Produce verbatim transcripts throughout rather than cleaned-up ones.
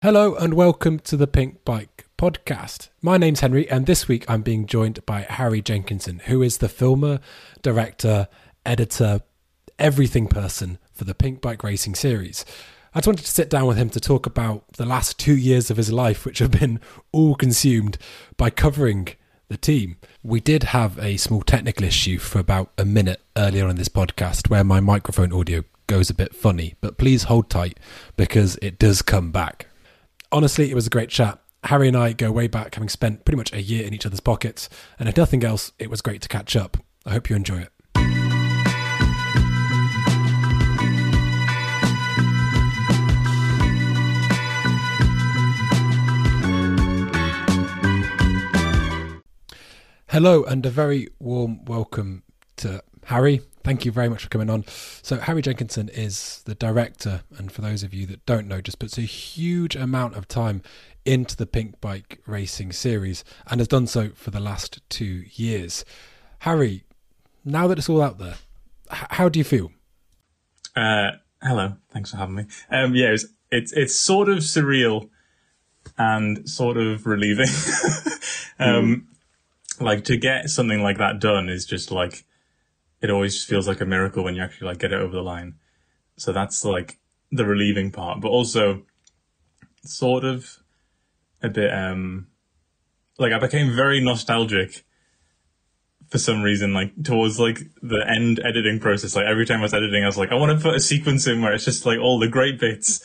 Hello and welcome to the Pink Bike podcast. My name's Henry and this week I'm being joined by Harry Jenkinson, who is the filmer, director, editor, everything person for the Pink Bike Racing series. I just wanted to sit down with him to talk about the last two years of his life, which have been all consumed by covering the team. We did have a small technical issue for about a minute earlier on in this podcast where my microphone audio goes a bit funny, but please hold tight because it does come back. Honestly, it was a great chat. Harry and I go way back, having spent pretty much a year in each other's pockets, and if nothing else, it was great to catch up. I hope you enjoy it. Hello, and a very warm welcome to Harry. Thank you very much for coming on. So Harry Jenkinson is the director, and for those of you that don't know, just puts a huge amount of time into the Pink Bike Racing series and has done so for the last two years. Harry, now that it's all out there, h- how do you feel? Uh, hello, thanks for having me. Um, yeah, it's, it's it's sort of surreal and sort of relieving. um, mm. Like to get something like that done is just like, it always feels like a miracle when you actually like get it over the line. So that's like the relieving part, but also sort of a bit, um, like I became very nostalgic for some reason, like towards like the end editing process. Like every time I was editing, I was like, I want to put a sequence in where it's just like all the great bits.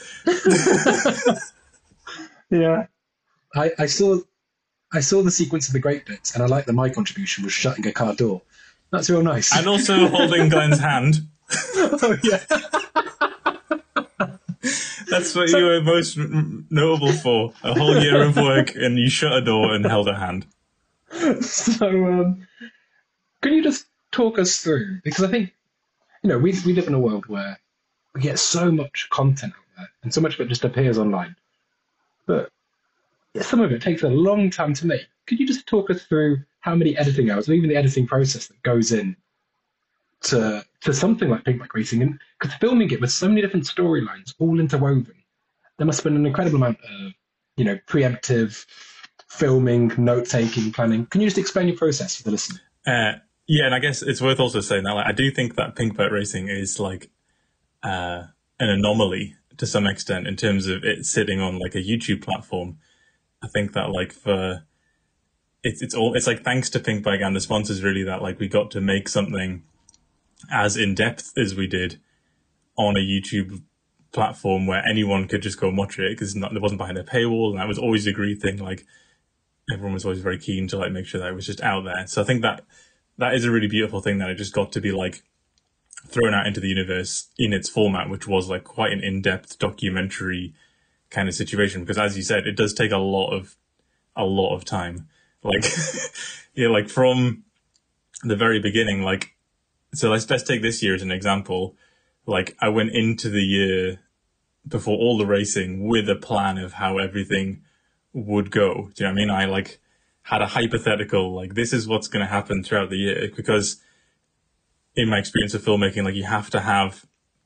Yeah. I, I saw, I saw the sequence of the great bits and I liked that my contribution was shutting a car door. That's real nice. And also holding Glenn's hand. Oh, yeah. That's what so, you were most notable for. A whole year of work and you shut a door and held a hand. So, um, can you just talk us through? Because I think, you know, we we live in a world where we get so much content out there and so much of it just appears online. But some of it takes a long time to make. Could you just talk us through how many editing hours, or even the editing process that goes in to to something like Pink Bike Racing? And because filming it with so many different storylines all interwoven, there must have been an incredible amount of, you know, preemptive filming, note-taking, planning. Can you just explain your process for the listener? Uh, yeah, and I guess it's worth also saying that like, I do think that Pink Bike Racing is like uh, an anomaly to some extent in terms of it sitting on like a YouTube platform. I think that like for It's it's all it's like thanks to Pink Bike and the sponsors really that like we got to make something as in depth as we did on a YouTube platform where anyone could just go and watch it because it wasn't behind a paywall, and that was always a great thing. Like everyone was always very keen to like make sure that it was just out there. So I think that that is a really beautiful thing that it just got to be like thrown out into the universe in its format, which was like quite an in-depth documentary kind of situation. Because as you said, it does take a lot of a lot of time. Like, yeah, like from the very beginning, like, so let's, let's take this year as an example. Like I went into the year before all the racing with a plan of how everything would go. Do you know what I mean? I like had a hypothetical, like this is what's going to happen throughout the year, because in my experience of filmmaking, like you have to have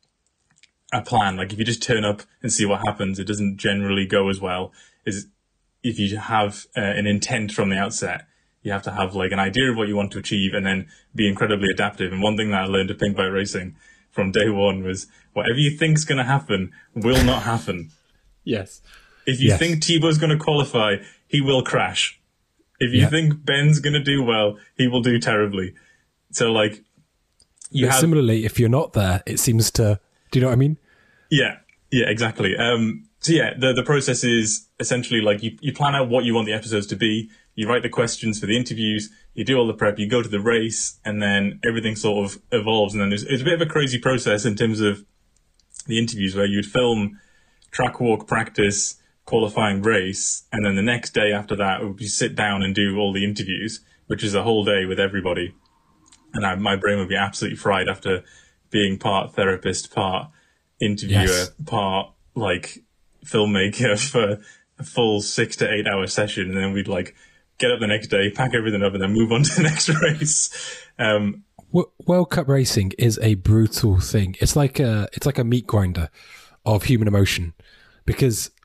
a plan. Like if you just turn up and see what happens, it doesn't generally go as well as if you have uh, an intent from the outset. You have to have like an idea of what you want to achieve and then be incredibly adaptive. And one thing that I learned at Pink Bike Racing from day one was whatever you think's going to happen will not happen. Yes. If you yes. think Thibaut's going to qualify, he will crash. If you yeah. think Ben's going to do well, he will do terribly. So like you but have... Similarly, if you're not there, it seems to... Do you know what I mean? Yeah. Yeah, exactly. Um, so yeah, the, the process is essentially like you, you plan out what you want the episodes to be. You write the questions for the interviews, you do all the prep, you go to the race, and then everything sort of evolves. And then there's, it's a bit of a crazy process in terms of the interviews where you'd film track walk practice, qualifying race, and then the next day after that, you sit down and do all the interviews, which is a whole day with everybody. And I, my brain would be absolutely fried after being part therapist, part interviewer, yes. part like filmmaker for a full six to eight hour session. And then we'd like get up the next day, pack everything up, and then move on to the next race. Um, World Cup racing is a brutal thing. It's like a it's like a meat grinder of human emotion, because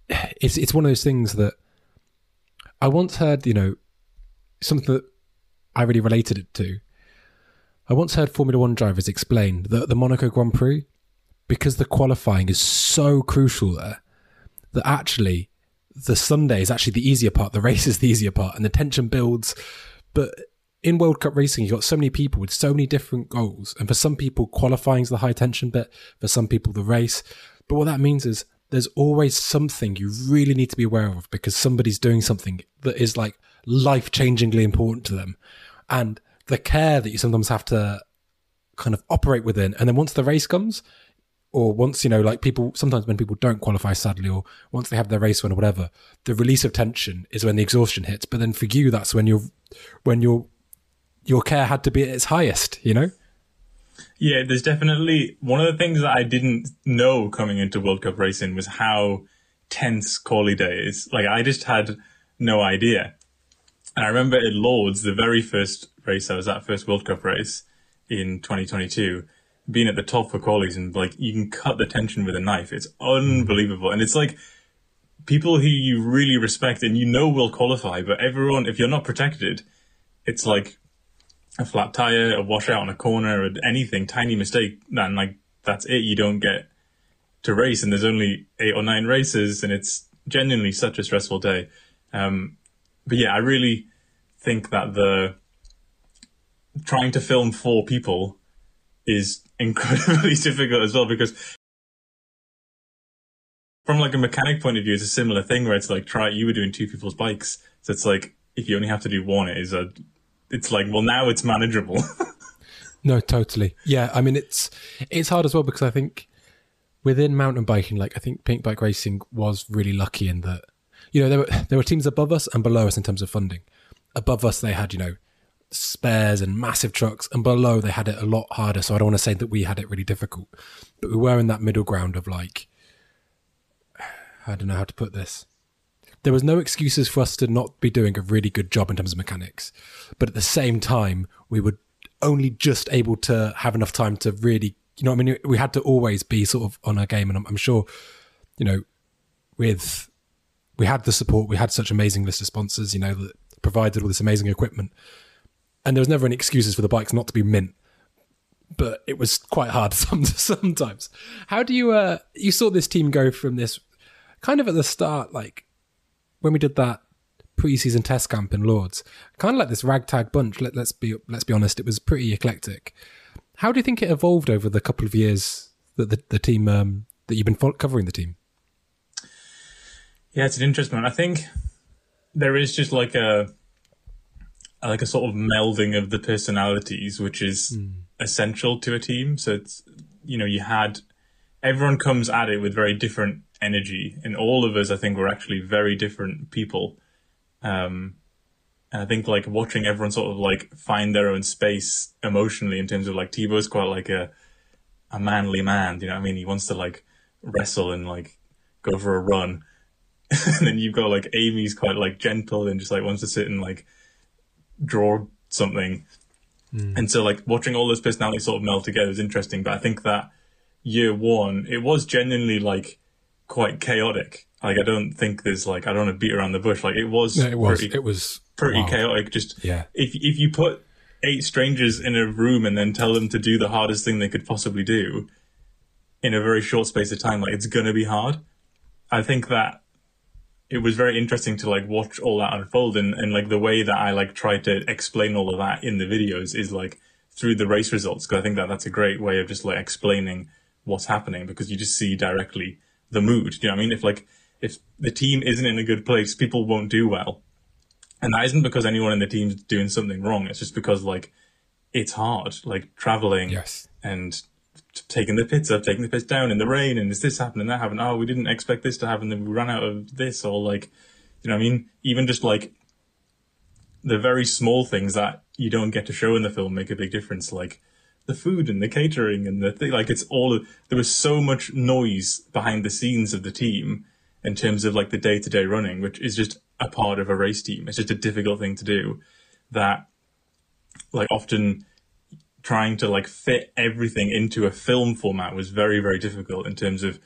it's it's one of those things that I once heard, you know, something that I really related it to. I once heard Formula One drivers explain that the Monaco Grand Prix, because the qualifying is so crucial there, that actually the Sunday is actually the easier part, the race is the easier part, and the tension builds. But in World Cup racing, you've got so many people with so many different goals. And for some people, qualifying is the high tension bit, for some people, the race. But what that means is there's always something you really need to be aware of, because somebody's doing something that is like life-changingly important to them. And the care that you sometimes have to kind of operate within. And then once the race comes, or once, you know, like people, sometimes when people don't qualify, sadly, or once they have their race win or whatever, the release of tension is when the exhaustion hits. But then for you, that's when you're, when your your care had to be at its highest, you know? Yeah, there's definitely, one of the things that I didn't know coming into World Cup racing was how tense quali day is. Like, I just had no idea. And I remember at Lords, the very first race I was at, first World Cup race in twenty twenty-two, being at the top for qualies, and like, you can cut the tension with a knife. It's unbelievable. And it's like, people who you really respect and you know will qualify, but everyone, if you're not protected, it's like a flat tire, a washout on a corner, or anything, tiny mistake, then like, that's it. You don't get to race, and there's only eight or nine races, and it's genuinely such a stressful day. Um, but yeah, I really think that the trying to film four people is incredibly difficult as well, because from like a mechanic point of view, it's a similar thing where it's like, try, you were doing two people's bikes. So it's like, if you only have to do one, it is a, it's like, well, now it's manageable. No, totally. Yeah. I mean, it's, it's hard as well, because I think within mountain biking, like I think Pink Bike Racing was really lucky in that, you know, there were, there were teams above us and below us in terms of funding. Above us, they had, you know, spares and massive trucks, and below they had it a lot harder. So I don't want to say that we had it really difficult, but we were in that middle ground of like, I don't know how to put this. There was no excuses for us to not be doing a really good job in terms of mechanics, but at the same time, we were only just able to have enough time to really, you know what I mean? We had to always be sort of on our game, and I'm, I'm sure, you know, with, we had the support, we had such amazing list of sponsors, you know, that provided all this amazing equipment. And there was never any excuses for the bikes not to be mint, but it was quite hard some, sometimes. How do you, uh, you saw this team go from this kind of at the start, like when we did that pre-season test camp in Lords, kind of like this ragtag bunch. Let, let's be, let's be honest. It was pretty eclectic. How do you think it evolved over the couple of years that the, the team, um, that you've been covering the team? Yeah, it's an interesting one. I think there is just like a, like a sort of melding of the personalities, which is mm. essential to a team. So it's, you know, you had, everyone comes at it with very different energy, and all of us, I think, were actually very different people. Um, and I think like watching everyone sort of like find their own space emotionally, in terms of like Thibaut's quite like a, a manly man, you know what I mean? He wants to like wrestle and like go for a run. And then you've got like Amy's quite like gentle and just like wants to sit and like draw something. Mm. And so like watching all those personalities sort of meld together is interesting. But I think that year one, it was genuinely like quite chaotic. Like, I don't think there's like, I don't want to beat around the bush. Like it was, no, it was, pretty, it was pretty wild. chaotic. Just yeah. if, if you put eight strangers in a room and then tell them to do the hardest thing they could possibly do in a very short space of time, like it's going to be hard. I think that it was very interesting to like watch all that unfold, and, and like the way that I like try to explain all of that in the videos is like through the race results. Cause I think that that's a great way of just like explaining what's happening, because you just see directly the mood. Do you know what I mean? If like, if the team isn't in a good place, people won't do well. And that isn't because anyone in the team's doing something wrong. It's just because like, it's hard, like traveling yes. and taking the pits up, taking the pits down in the rain, and is this happening, that happened? Oh, we didn't expect this to happen, then we ran out of this, or like, you know what I mean? Even just like the very small things that you don't get to show in the film make a big difference, like the food and the catering and the thing. Like it's all, there was so much noise behind the scenes of the team in terms of like the day-to-day running, which is just a part of a race team. It's just a difficult thing to do, that like often trying to like fit everything into a film format was very, very difficult in terms of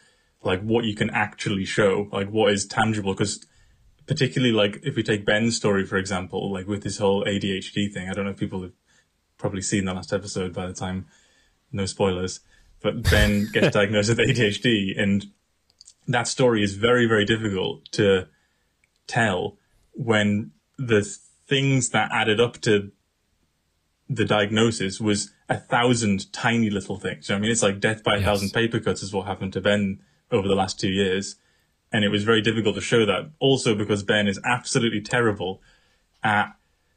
like what you can actually show, like what is tangible. Because particularly like if we take Ben's story, for example, like with this whole A D H D thing, I don't know if people have probably seen the last episode by the time, no spoilers, but Ben gets diagnosed with A D H D, and that story is very, very difficult to tell when the things that added up to the diagnosis was a thousand tiny little things. I mean, it's like death by a yes. thousand paper cuts is what happened to Ben over the last two years. And it was very difficult to show that. Also because Ben is absolutely terrible at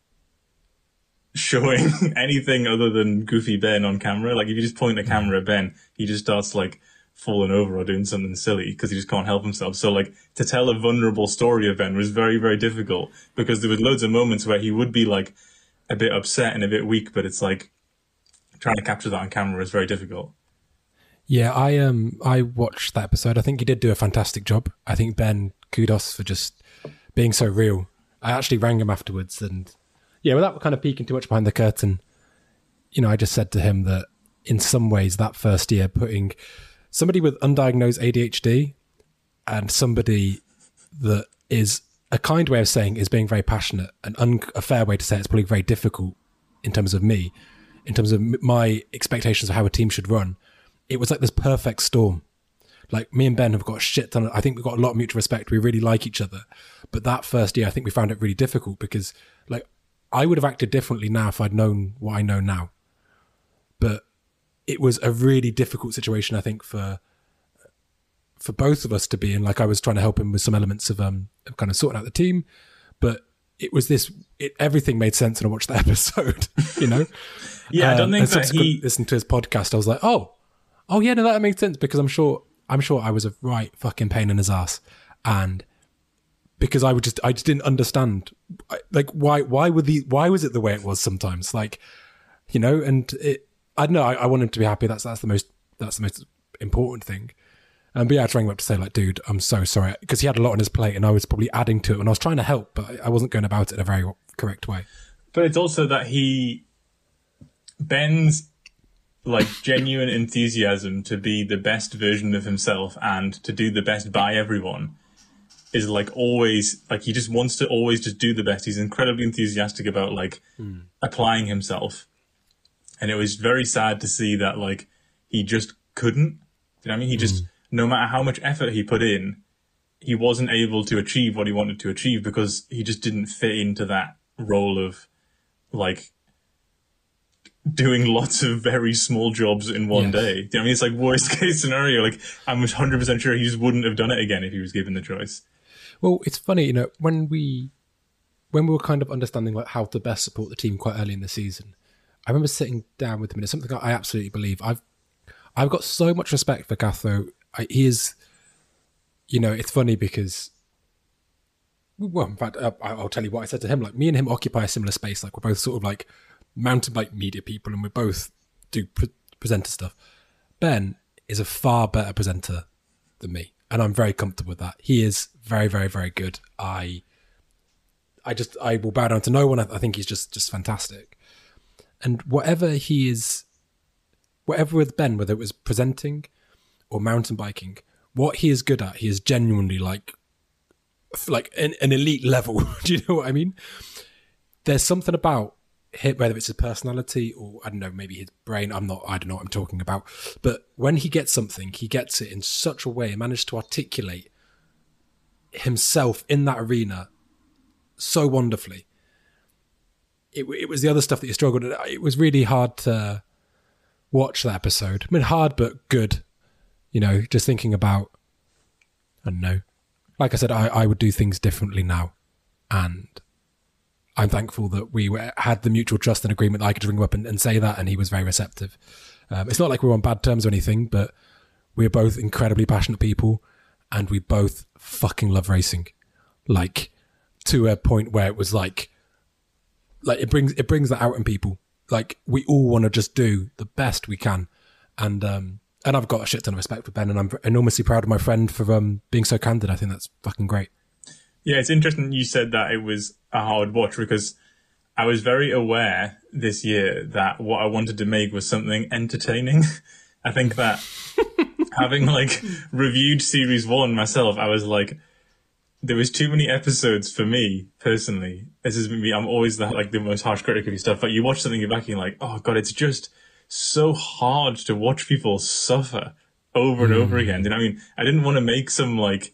showing anything other than goofy Ben on camera. Like if you just point the camera at Ben, he just starts like falling over or doing something silly because he just can't help himself. So like to tell a vulnerable story of Ben was very, very difficult because there was loads of moments where he would be like a bit upset and a bit weak, but it's like trying to capture that on camera is very difficult. Yeah, I um I watched that episode. I think he did do a fantastic job. I think Ben, kudos for just being so real. I actually rang him afterwards, and yeah, without kind of peeking too much behind the curtain, you know, I just said to him that in some ways that first year putting somebody with undiagnosed A D H D and somebody that is a kind way of saying is being very passionate, and un- a fair way to say it's probably very difficult in terms of me, in terms of my expectations of how a team should run. It was like this perfect storm. Like me and Ben have got a shit ton of, I think we've got a lot of mutual respect. We really like each other. But that first year, I think we found it really difficult because like I would have acted differently now if I'd known what I know now. But it was a really difficult situation, I think, for for both of us to be in. Like I was trying to help him with some elements of um of kind of sorting out the team. But it was this, it, everything made sense when I watched that episode, you know? Yeah, I don't think um, that he... listened to his podcast, I was like, oh, Oh yeah, no, that makes sense because I'm sure I'm sure I was a right fucking pain in his ass, and because I would just I just didn't understand like why why were the why was it the way it was sometimes, like, you know, and it I don't know I, I want him to be happy. That's that's the most that's the most important thing. Um, but yeah, I rang him up to say like, dude, I'm so sorry, because he had a lot on his plate and I was probably adding to it, and I was trying to help, but I wasn't going about it in a very correct way. But it's also that he Ben's like genuine enthusiasm to be the best version of himself and to do the best by everyone is like always like he just wants to always just do the best. He's incredibly enthusiastic about like mm. applying himself, and it was very sad to see that like he just couldn't. You know what I mean? He just mm. no matter how much effort he put in, he wasn't able to achieve what he wanted to achieve because he just didn't fit into that role of like doing lots of very small jobs in one yes. day. I mean, it's like worst case scenario. Like, I'm one hundred percent sure he just wouldn't have done it again if he was given the choice. Well, it's funny, you know, when we when we were kind of understanding like how to best support the team quite early in the season, I remember sitting down with him, and it's something I absolutely believe. I've I've got so much respect for Gatho. I, he is, you know, it's funny because, well, in fact, uh, I'll tell you what I said to him. Like, me and him occupy a similar space. Like, we're both sort of like mountain bike media people, and we both do pre- presenter stuff. Ben is a far better presenter than me, and I'm very comfortable with that. He is very, very, very good. I, I just, I will bow down to no one. I, I think he's just, just fantastic. And whatever he is, whatever with Ben, whether it was presenting or mountain biking, what he is good at, he is genuinely like, like an, an elite level. Do you know what I mean? There's something about him, whether it's his personality or I don't know, maybe his brain. I'm not, I don't know what I'm talking about. But when he gets something, he gets it in such a way, managed to articulate himself in that arena so wonderfully. It, it was the other stuff that you struggled with. It was really hard to watch that episode. I mean, hard, but good. You know, just thinking about, I don't know. Like I said, I, I would do things differently now. And I'm thankful that we were, had the mutual trust and agreement that I could ring him up and, and say that, and he was very receptive. Um, it's not like we were on bad terms or anything, but we're both incredibly passionate people, and we both fucking love racing. Like, to a point where it was like, like it brings it brings that out in people. Like, we all want to just do the best we can, and um, and I've got a shit ton of respect for Ben, and I'm enormously proud of my friend for um being so candid. I think that's fucking great. Yeah, it's interesting you said that it was a hard watch, because I was very aware this year that what I wanted to make was something entertaining. I think that having like reviewed series one myself, I was like, there was too many episodes for me personally. This is me. I'm always the, like the most harsh critic of your stuff. But you watch something, you're back, and you're like, oh god, it's just so hard to watch people suffer over and mm. over again. You know, I mean, I didn't want to make some like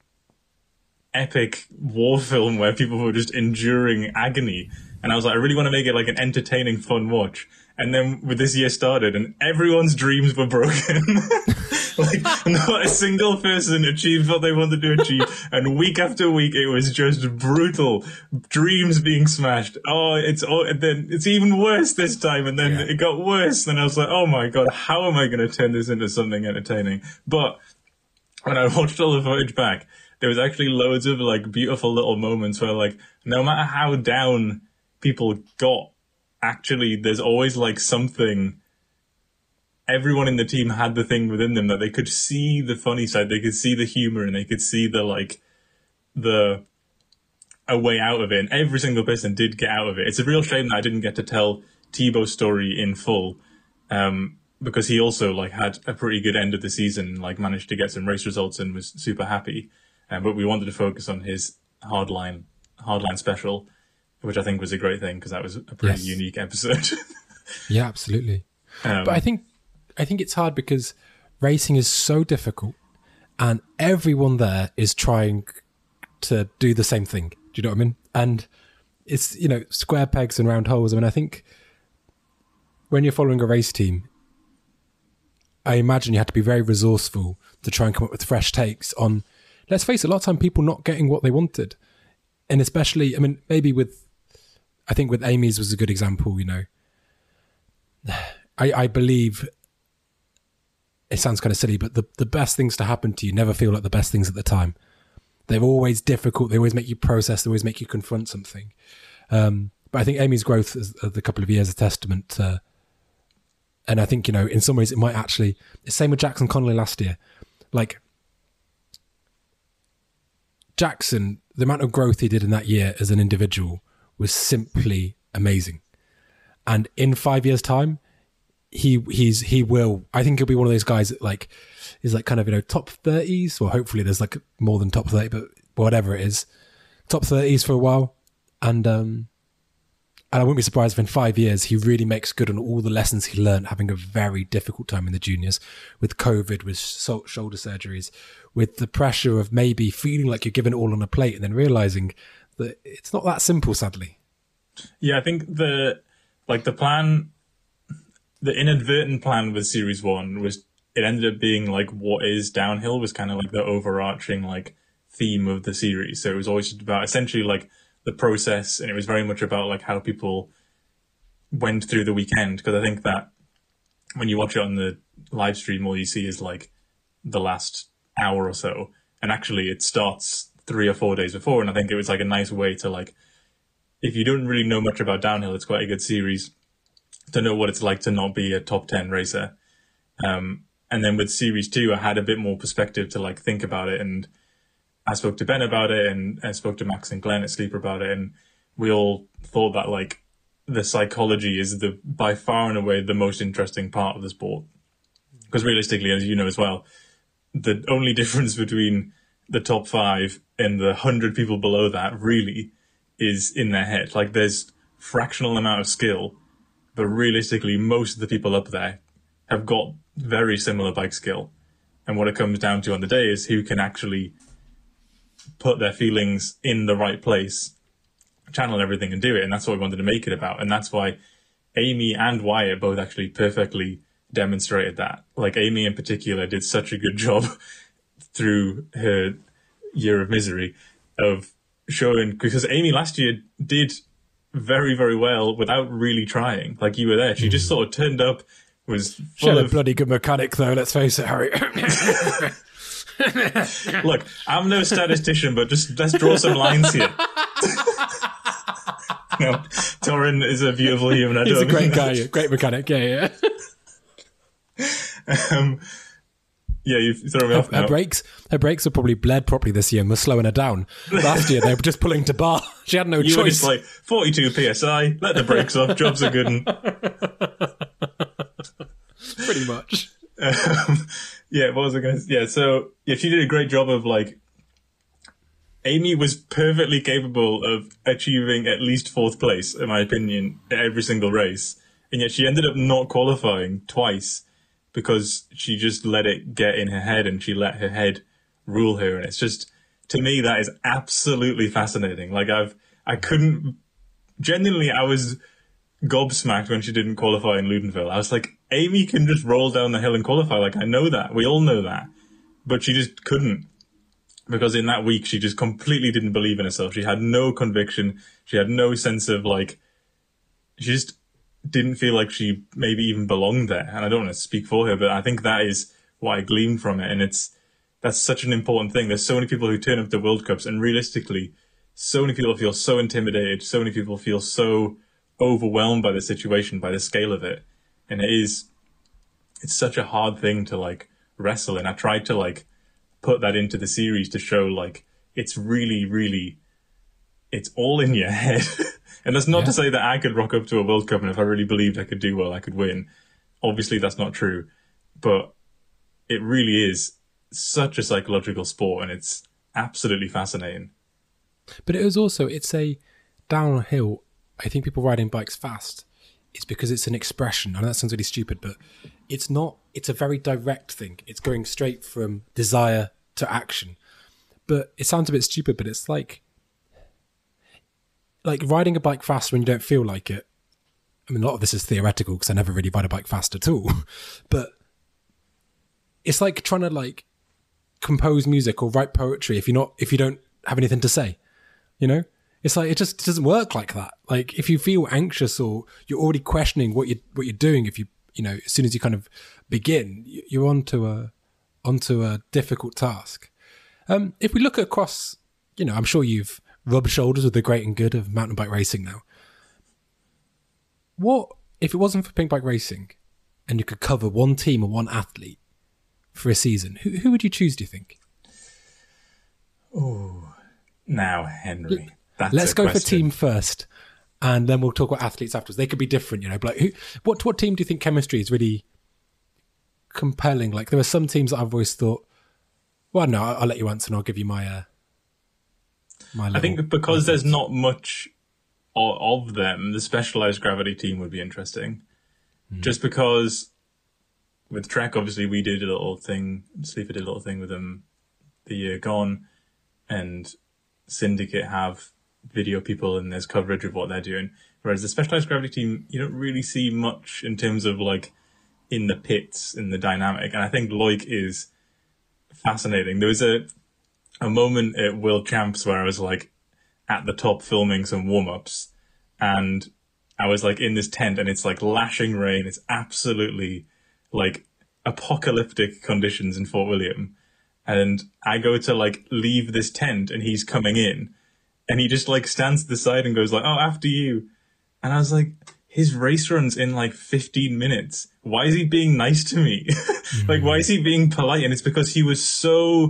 epic war film where people were just enduring agony. And I was like, I really want to make it like an entertaining, fun watch. And then with this year started, and everyone's dreams were broken. Like, not a single person achieved what they wanted to achieve. And week after week, it was just brutal. Dreams being smashed. Oh, it's all, and then it's even worse this time. And then yeah. it got worse. And I was like, oh my god, how am I going to turn this into something entertaining? But when I watched all the footage back, there was actually loads of like beautiful little moments where, like, no matter how down people got, actually there's always like something. Everyone in the team had the thing within them that they could see the funny side, they could see the humor, and they could see the like the a way out of it. And every single person did get out of it. It's a real shame that I didn't get to tell Thibaut's story in full, um, because he also like had a pretty good end of the season, like managed to get some race results and was super happy. Um, but we wanted to focus on his hardline hardline special, which I think was a great thing because that was a pretty yes. unique episode. Yeah, absolutely. Um, but I think I think it's hard because racing is so difficult, and everyone there is trying to do the same thing. Do you know what I mean? And it's, you know, square pegs and round holes. I mean, I think when you're following a race team, I imagine you have to be very resourceful to try and come up with fresh takes on, let's face it, a lot of time people not getting what they wanted. And especially, I mean, maybe with, I think with Amy's was a good example, you know. I, I believe, it sounds kind of silly, but the, the best things to happen to you never feel like the best things at the time. They're always difficult. They always make you process. They always make you confront something. Um, but I think Amy's growth as the couple of years a testament to, and I think, you know, in some ways it might actually, the same with Jackson Connolly last year. Like, Jackson, the amount of growth he did in that year as an individual was simply amazing. And in five years' time, he he's he will, I think he'll be one of those guys that like is like kind of, you know, top thirties, or hopefully there's like more than top thirty, but whatever it is, top thirties for a while. And um and I wouldn't be surprised if in five years he really makes good on all the lessons he learned, having a very difficult time in the juniors with COVID, with shoulder surgeries, with the pressure of maybe feeling like you're giving it all on a plate and then realizing that it's not that simple, sadly. Yeah, I think the like the plan, the inadvertent plan with Series One was, it ended up being like what is downhill was kind of like the overarching like theme of the series. So it was always just about essentially like the process, and it was very much about like how people went through the weekend. Because I think that when you watch it on the live stream, all you see is like the last hour or so, and actually it starts three or four days before. And I think it was like a nice way to like, if you don't really know much about downhill, it's quite a good series to know what it's like to not be a top ten racer. Um, and then with Series two, I had a bit more perspective to like think about it. And I spoke to Ben about it, and I spoke to Max and Glenn at Sleeper about it. And we all thought that like the psychology is the by far and away the most interesting part of the sport. Because realistically, as you know as well, the only difference between the top five and the hundred people below that really is in their head. Like there's fractional amount of skill, but realistically, most of the people up there have got very similar bike skill. And what it comes down to on the day is who can actually put their feelings in the right place, channel everything and do it. And that's what we wanted to make it about. And that's why Amy and Wyatt both actually perfectly demonstrated that. Like Amy in particular did such a good job through her year of misery of showing, because Amy last year did very, very well without really trying. Like you were there. She just sort of turned up, was full she had of... a bloody good mechanic though, let's face it, Harry. Look, I'm no statistician, but just let's draw some lines here. No, Torin is a beautiful human. I He's don't a great guy, great mechanic, yeah, yeah. um, yeah, you've thrown me her, off now. Her brakes, her brakes are probably bled properly this year and were slowing her down. Last year they were just pulling to bar. She had no you choice. You were just like, forty-two P S I, let the brakes off, job's a good one. Pretty much. Um, Yeah, what was I going to Yeah, so yeah, she did a great job of like, Amy was perfectly capable of achieving at least fourth place, in my opinion, at every single race. And yet she ended up not qualifying twice because she just let it get in her head and she let her head rule her. And it's just, to me, that is absolutely fascinating. Like I've, I couldn't, genuinely, I was gobsmacked when she didn't qualify in Ludenville. I was like, Amy can just roll down the hill and qualify. Like I know that. We all know that. But she just couldn't. Because in that week, she just completely didn't believe in herself. She had no conviction. She had no sense of, like, she just didn't feel like she maybe even belonged there. And I don't want to speak for her, but I think that is what I gleaned from it. And it's, that's such an important thing. There's so many people who turn up to World Cups, and realistically, so many people feel so intimidated. So many people feel so overwhelmed by the situation, by the scale of it. And it is, it's such a hard thing to, like, wrestle. And I tried to, like, put that into the series to show like it's really, really, it's all in your head. And that's not yeah. to say that I could rock up to a World Cup and if I really believed I could do well, I could win. Obviously, that's not true, but it really is such a psychological sport, and it's absolutely fascinating. But it was also, it's a downhill. I think people riding bikes fast, it's because it's an expression. I know that sounds really stupid, but it's not. It's a very direct thing. It's going straight from desire to action. But it sounds a bit stupid, but it's like like riding a bike fast when you don't feel like it. I mean, a lot of this is theoretical because I never really ride a bike fast at all. But it's like trying to like compose music or write poetry if you're not if you don't have anything to say. You know? It's like it just doesn't work like that. Like if you feel anxious or you're already questioning what you what you're doing, if you you know, as soon as you kind of begin, you're onto a onto a difficult task. Um, if we look across, you know, I'm sure you've rubbed shoulders with the great and good of mountain bike racing now. What if it wasn't for pink bike racing, and you could cover one team or one athlete for a season? Who who would you choose? Do you think? Oh, now Henry. That's Let's go question. for team first, and then we'll talk about athletes afterwards. They could be different, you know. But like, who, what what team do you think chemistry is really compelling? Like, there are some teams that I've always thought, well, no, I'll, I'll let you answer, and I'll give you my uh, my. I think because there's not much of them, the Specialized Gravity team would be interesting. Mm. Just because with Trek, obviously, we did a little thing. Sleeper did a little thing with them the year gone, and Syndicate have video people and there's coverage of what they're doing. Whereas the Specialized Gravity team, you don't really see much in terms of like in the pits, in the dynamic. And I think Loic is fascinating. There was a a moment at World Champs where I was like at the top filming some warm-ups, and I was like in this tent and it's like lashing rain. It's absolutely like apocalyptic conditions in Fort William. And I go to like leave this tent and he's coming in. And he just like stands to the side and goes like, oh, after you. And I was like, his race run's in like fifteen minutes. Why is he being nice to me? Mm-hmm. Like, why is he being polite? And it's because he was so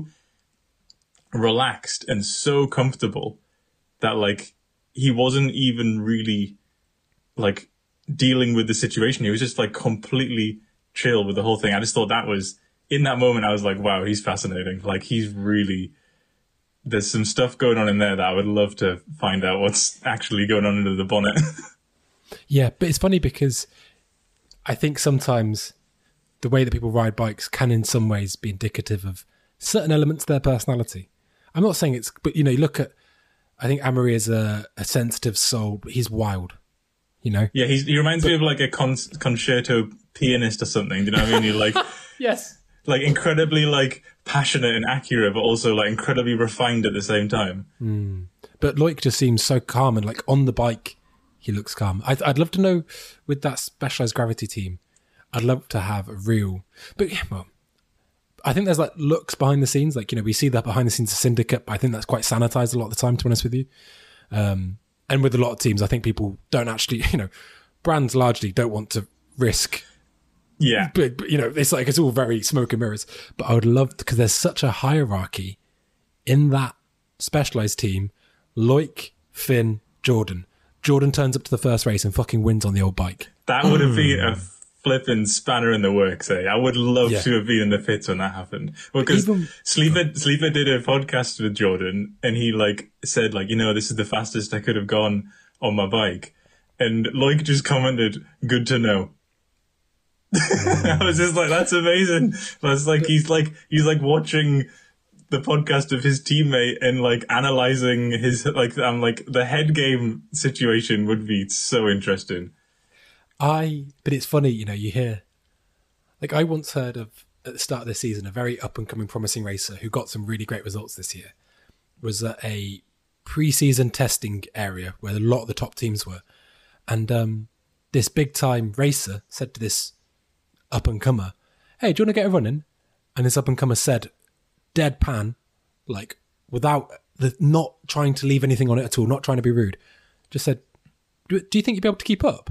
relaxed and so comfortable that like he wasn't even really like dealing with the situation. He was just like completely chill with the whole thing. I just thought that was, in that moment, I was like, wow, he's fascinating. Like, he's really... There's some stuff going on in there that I would love to find out what's actually going on under the bonnet. Yeah, but it's funny because I think sometimes the way that people ride bikes can in some ways be indicative of certain elements of their personality. I'm not saying it's... But, you know, you look at... I think Amaury is a, a sensitive soul, but he's wild, you know? Yeah, he's, he reminds but, me of like a con- concerto pianist or something. Do you know what I mean? You're like... Yes. Like incredibly like passionate and accurate, but also like incredibly refined at the same time. Mm. But Loic just seems so calm, and like on the bike, he looks calm. I'd, I'd love to know with that Specialized Gravity team. I'd love to have a real, but yeah, well, I think there's like looks behind the scenes. Like, you know, we see that behind the scenes of Syndicate, but I think that's quite sanitized a lot of the time, to be honest with you. Um, and with a lot of teams, I think people don't actually, you know, brands largely don't want to risk. Yeah. But, but, you know, it's like, it's all very smoke and mirrors. But I would love, because there's such a hierarchy in that Specialized team. Loic, Finn, Jordan. Jordan turns up to the first race and fucking wins on the old bike. That would have been a flipping spanner in the works. Eh? I would love Yeah. to have been in the pits when that happened. Because Even- Sleeper Sleeper did a podcast with Jordan, and he like said like, you know, this is the fastest I could have gone on my bike, and Loic just commented, "Good to know." I was just like, that's amazing. That's like he's like he's like watching the podcast of his teammate and like analyzing his like I'm like the head game situation would be so interesting. I, but it's funny, you know, you hear, like I once heard of, at the start of this season, a very up and coming promising racer who got some really great results this year, was at a pre-season testing area where a lot of the top teams were. And um, this big time racer said to this up and comer, "Hey, do you want to get a run in?" And this up and comer said, deadpan, like without the, not trying to leave anything on it at all, not trying to be rude, just said, do, do you think you'd be able to keep up?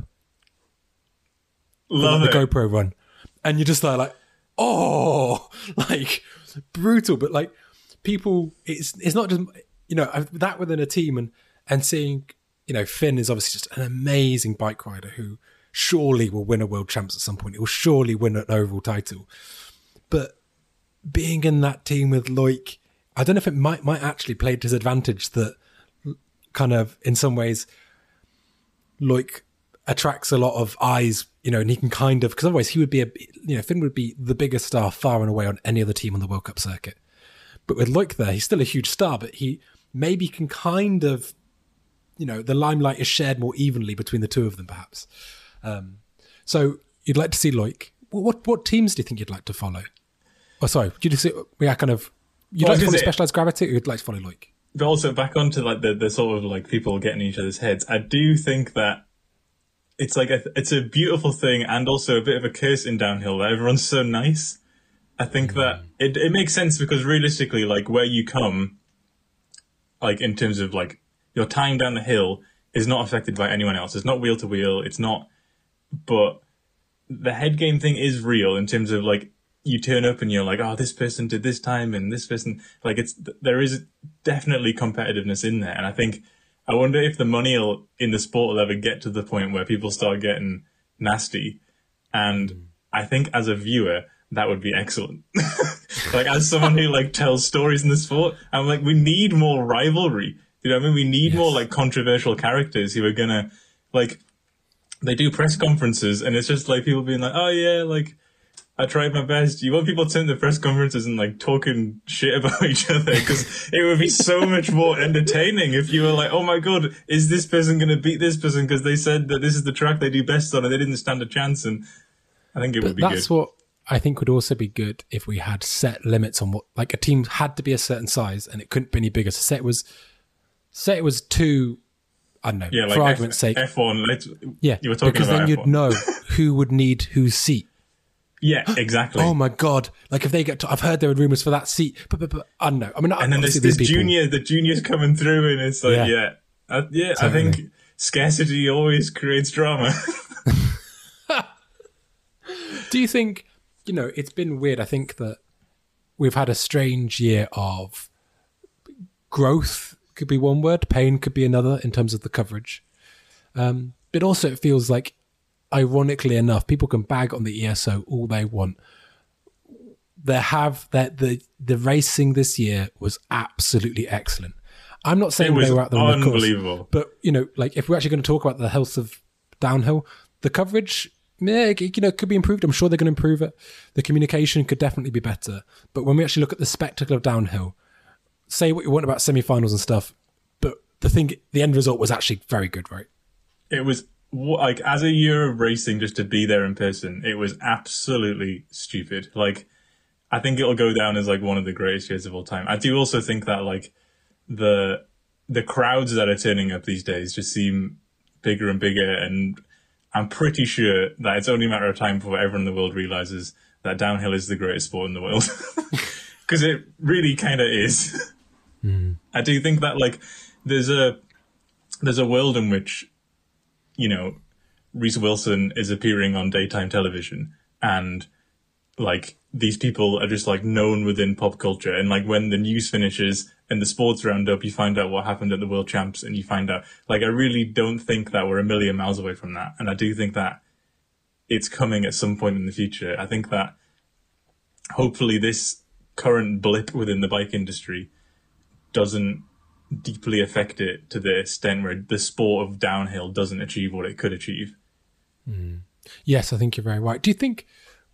Love the it. GoPro run. And you're just like, like, oh, like brutal. But like people, it's it's not just, you know, that within a team and, and seeing, you know, Finn is obviously just an amazing bike rider who surely will win a world champs at some point. He will surely win an overall title. But being in that team with Loic, I don't know if it might might actually play to his advantage that kind of in some ways Loic attracts a lot of eyes, you know, and he can kind of, because otherwise he would be a, you know, Finn would be the biggest star far and away on any other team on the World Cup circuit. But with Loic there, he's still a huge star, but he maybe can kind of, you know, the limelight is shared more evenly between the two of them, perhaps. Um, so you'd like to see Loic. What, what what teams do you think you'd like to follow? Oh, sorry, do you just yeah, kind of you'd Well, like to follow is it- Specialized Gravity, or you'd like to follow Loic? But also back onto like the, the sort of like people getting in each other's heads. I do think that it's like a, it's a beautiful thing and also a bit of a curse in downhill that everyone's so nice. I think that it it makes sense because realistically, like where you come, like in terms of like your time down the hill is not affected by anyone else. It's not wheel to wheel. It's not, but the head game thing is real in terms of like you turn up and you're like, oh, this person did this time and this person, like it's, there is definitely competitiveness in there. And I think, I wonder if the money will, in the sport will ever get to the point where people start getting nasty. And I think as a viewer, that would be excellent. Like as someone who like tells stories in the sport, I'm like, we need more rivalry. You know what I mean? We need Yes. more like controversial characters who are gonna like, they do press conferences and it's just like people being like, oh yeah, like I tried my best. You want people to turn to press conferences and like talking shit about each other because it would be so much more entertaining if you were like, oh my God, is this person going to beat this person because they said that this is the track they do best on and they didn't stand a chance. And I think it would be That's good. what I think would also be good if we had set limits on what, like a team had to be a certain size and it couldn't be any bigger. So say it was, say it was two, I don't know, Yeah, like for F- argument's sake. F one. Let's, Yeah, you were talking because about then F you'd one. know who would need whose seat. Yeah, exactly. Oh my God. Like if they get to, I've heard there were rumors for that seat, but, but, but I don't know. I mean, and then there's obviously this these people- junior, the junior's coming through and it's like, Yeah. yeah, yeah, uh, yeah I Totally. think scarcity always creates drama. Do you think, you know, it's been weird. I think that we've had a strange year of growth, could be one word, pain could be another in terms of the coverage. Um, but also it feels like, ironically enough, people can bag on the E S O all they want. There have that the the racing this year was absolutely excellent. I'm not saying It was they were out there on the course, unbelievable. but you know, like if we're actually going to talk about the health of downhill, the coverage, yeah, you know, could be improved. I'm sure they're going to improve it. The communication could definitely be better. But when we actually look at the spectacle of downhill, say what you want about semi-finals and stuff, but the thing, the end result was actually very good, right? It was like, as a year of racing, just to be there in person, it was absolutely stupid. Like, I think it'll go down as like one of the greatest years of all time. I do also think that like the the crowds that are turning up these days just seem bigger and bigger, and I'm pretty sure that it's only a matter of time before everyone in the world realizes that downhill is the greatest sport in the world, because it really kind of is. Mm. I do think that like there's a there's a world in which, you know, Reese Wilson is appearing on daytime television and like these people are just like known within pop culture. And like when the news finishes and the sports roundup, you find out what happened at the World Champs and you find out, like, I really don't think that we're a million miles away from that. And I do think that it's coming at some point in the future. I think that hopefully this current blip within the bike industry doesn't deeply affect it to the extent where the sport of downhill doesn't achieve what it could achieve. Mm. Yes, I think you're very right. Do you think,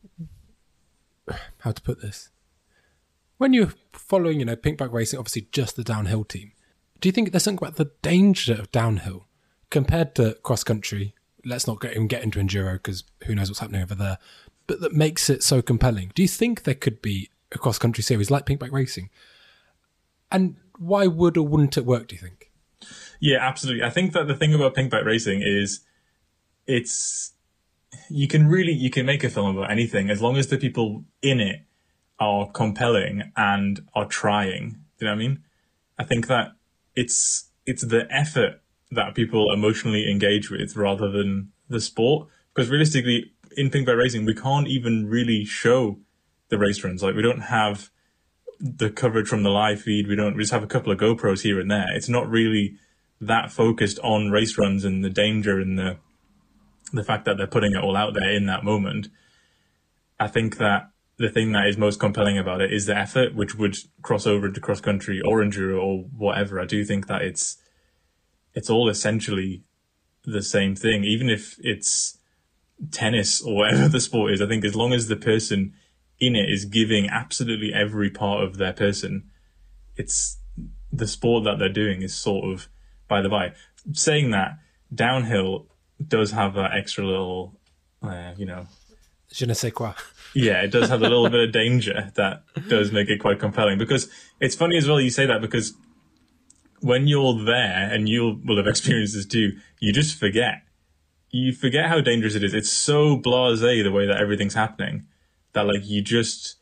how to put this, when you're following, you know, Pinkbike Racing, obviously just the downhill team, do you think there's something about the danger of downhill compared to cross country? Let's not get, even get into enduro because who knows what's happening over there, but that makes it so compelling. Do you think there could be a cross country series like Pinkbike Racing? And why would or wouldn't it work, do you think? Yeah, absolutely. I think that the thing about Pinkbike Racing is it's, you can really, you can make a film about anything as long as the people in it are compelling and are trying. Do you know what I mean? I think that it's, it's the effort that people emotionally engage with rather than the sport. Because realistically, in Pinkbike Racing, we can't even really show the race runs. Like, we don't have the coverage from the live feed. We don't, we just have a couple of GoPros here and there. It's not really that focused on race runs and the danger and the, the fact that they're putting it all out there in that moment. I think that the thing that is most compelling about it is the effort, which would cross over into cross country or enduro or whatever. I do think that it's, it's all essentially the same thing, even if it's tennis or whatever the sport is. I think as long as the person in it is giving absolutely every part of their person, it's the sport that they're doing is sort of by the by. Saying that, downhill does have that extra little, uh, you know, je ne sais quoi. Yeah, it does have a little bit of danger that does make it quite compelling. Because it's funny as well you say that, because when you're there, and you will have experienced this too, you just forget. You forget how dangerous it is. It's so blasé the way that everything's happening that, like, you just,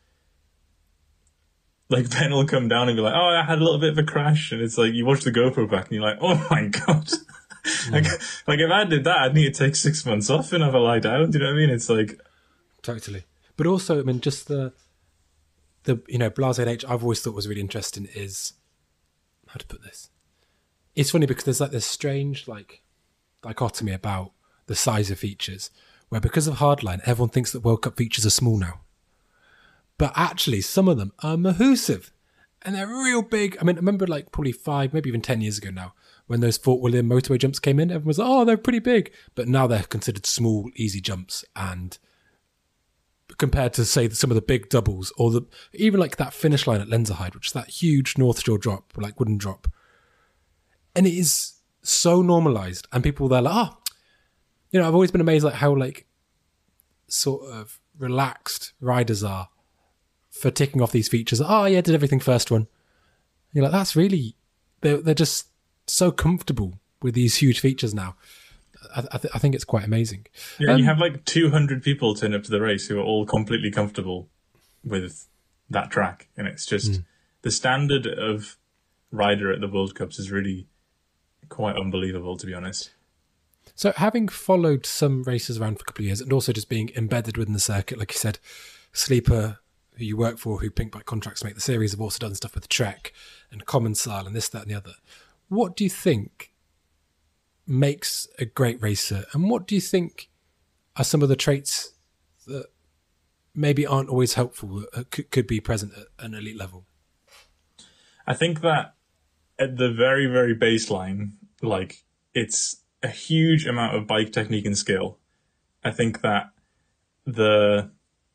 like, Ben will come down and be like, oh, I had a little bit of a crash. And it's like, you watch the GoPro back and you're like, oh my God. Mm. like, like, if I did that, I'd need to take six months off and have a lie down. Do you know what I mean? It's like... Totally. But also, I mean, just the, the you know, blasé age I've always thought was really interesting is, how to put this? It's funny because there's like this strange, like, dichotomy about the size of features, where because of Hardline, everyone thinks that World Cup features are small now. But actually, some of them are massive. And they're real big. I mean, I remember like probably five, maybe even ten years ago now, when those Fort William motorway jumps came in, everyone was like, oh, they're pretty big. But now they're considered small, easy jumps. And compared to, say, some of the big doubles, or the even like that finish line at Lenzerheide, which is that huge North Shore drop, like wooden drop. And it is so normalized. And people, they're like, oh, you know, I've always been amazed at how like sort of relaxed riders are for ticking off these features. Oh yeah, did everything first one. You're like, that's really, they're, they're just so comfortable with these huge features now. I, I, th- I think it's quite amazing. Yeah, um, you have like two hundred people turn up to the race who are all completely comfortable with that track. And it's just, mm. the standard of rider at the World Cups is really quite unbelievable, to be honest. So having followed some races around for a couple of years and also just being embedded within the circuit, like you said, Sleeper, who you work for, who Pinkbike contracts make the series, have also done stuff with Trek and Commencal and this, that and the other. What do you think makes a great racer, and what do you think are some of the traits that maybe aren't always helpful, that could, could be present at an elite level? I think that at the very, very baseline, like, it's a huge amount of bike technique and skill. I think that the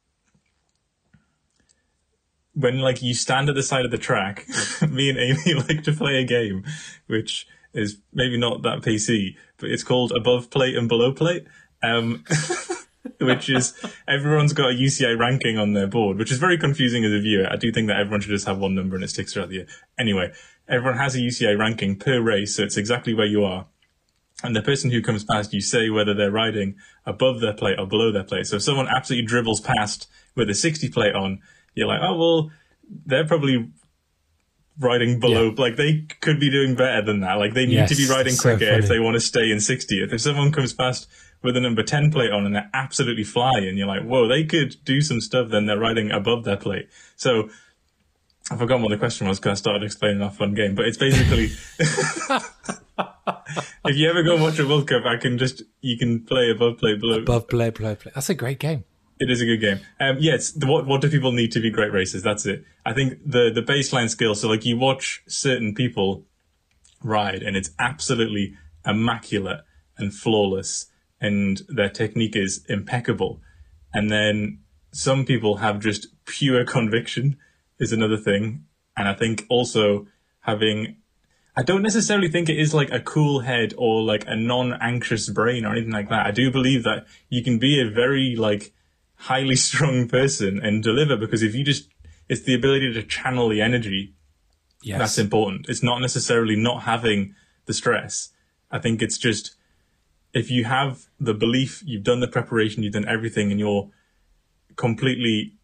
when like you stand at the side of the track, me and Amy like to play a game which is maybe not that P C, but it's called Above Plate and Below Plate, um, which is everyone's got a U C I ranking on their board, which is very confusing as a viewer. I do think that everyone should just have one number and it sticks throughout the year. Anyway, everyone has a U C I ranking per race, so it's exactly where you are. And the person who comes past, you say whether they're riding above their plate or below their plate. So if someone absolutely dribbles past with a sixty plate on, you're like, oh, well, they're probably riding below. Yeah. Like, they could be doing better than that. Like, they need yes, to be riding quicker so if they want to stay in sixtieth. If someone comes past with a number ten plate on and they're absolutely flying, you're like, whoa, they could do some stuff, then they're riding above their plate. So I forgot what the question was because I started explaining our fun game, but it's basically If you ever go and watch a World Cup, I can just you can play above, play below. Above, play, play, play. That's a great game. It is a good game. Um, yeah, it's the, what what do people need to be great racers? That's it. I think the the baseline skill. So like you watch certain people ride, and it's absolutely immaculate and flawless, and their technique is impeccable. And then some people have just pure conviction is another thing. And I think also having, I don't necessarily think it is like a cool head or like a non-anxious brain or anything like that. I do believe that you can be a very like highly strung person and deliver, because if you just, it's the ability to channel the energy. Yes. That's important. It's not necessarily not having the stress. I think it's just, if you have the belief, you've done the preparation, you've done everything, and you're completely